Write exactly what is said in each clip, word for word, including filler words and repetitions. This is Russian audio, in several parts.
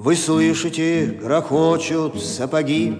Вы слышите, грохочут сапоги,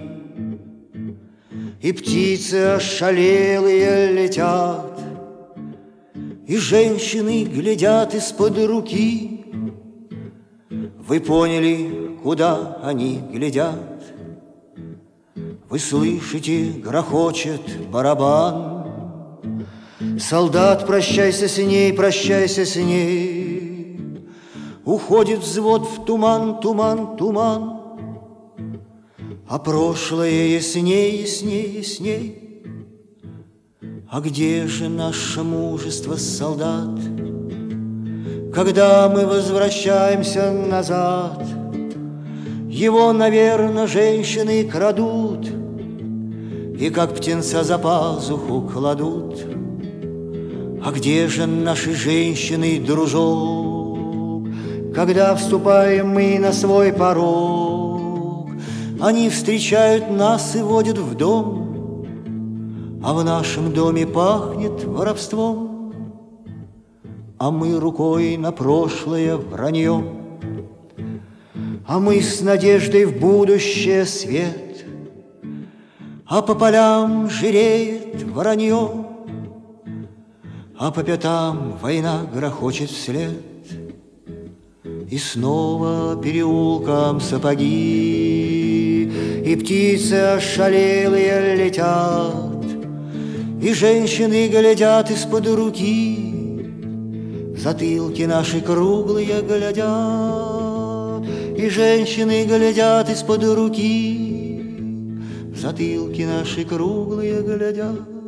и птицы ошалелые летят, и женщины глядят из-под руки. Вы поняли, куда они глядят? Вы слышите, грохочет барабан. Солдат, прощайся с ней, прощайся с ней. Уходит взвод в туман, туман, туман. А прошлое ясней, ясней, ясней. А где же наше мужество, солдат? Когда мы возвращаемся назад, его, наверное, женщины крадут и как птенца за пазуху кладут. А где же наши женщины, дружок? Когда вступаем мы на свой порог, они встречают нас и водят в дом, а в нашем доме пахнет воровством, а мы рукой на прошлое враньем, а мы с надеждой в будущее свет, а по полям жиреет воронье, а по пятам война грохочет вслед. И снова переулком сапоги, и птицы ошалелые летят, и женщины глядят из-под руки, в затылки наши круглые глядят, и женщины глядят из-под руки, в затылки наши круглые глядят.